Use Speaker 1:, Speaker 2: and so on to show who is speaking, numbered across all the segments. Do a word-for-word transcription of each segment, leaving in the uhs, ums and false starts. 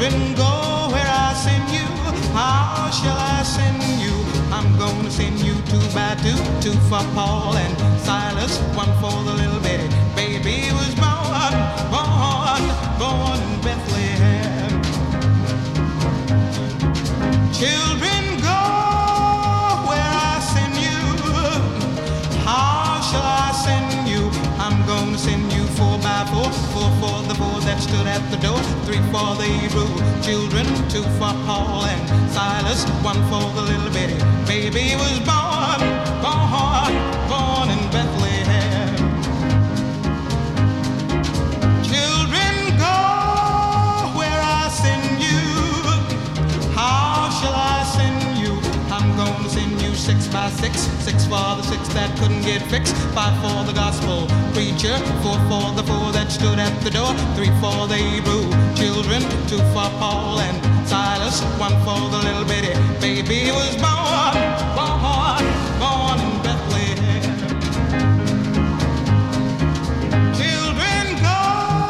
Speaker 1: Children, go where I send you. How shall I send you? I'm gonna send you two by two, two for Paul and Silas, one for the little bitty baby who was born, born, born in Bethlehem. Children, go where I send you. How shall I send you? I'm gonna send you four by four, four for the four that stood at the door, three for the Hebrew children, two for Paul and Silas, one for the little bitty baby was born, born, born in Bethlehem. Children, go where I send you. How shall I send you? I'm gonna send you six by six, six for the six that couldn't get fixed, five for the gospel preacher, four for the four that stood at the door, three for the Hebrew children, two for Paul and Silas, one for the little bitty baby who was born, born, born in Bethlehem. Children, go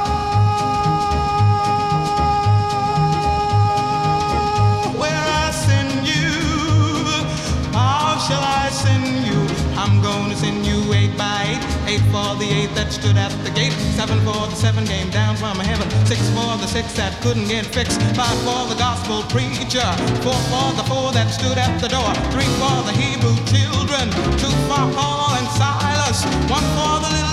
Speaker 1: where I send you. How shall I send you? I'm gonna send you eight by eight, eight for the eight that stood at the gate, seven for the seven came down from heaven, six for the six that couldn't get fixed, five for the gospel preacher, four for the four that stood at the door, three for the Hebrew children, two for Paul and Silas, one for the little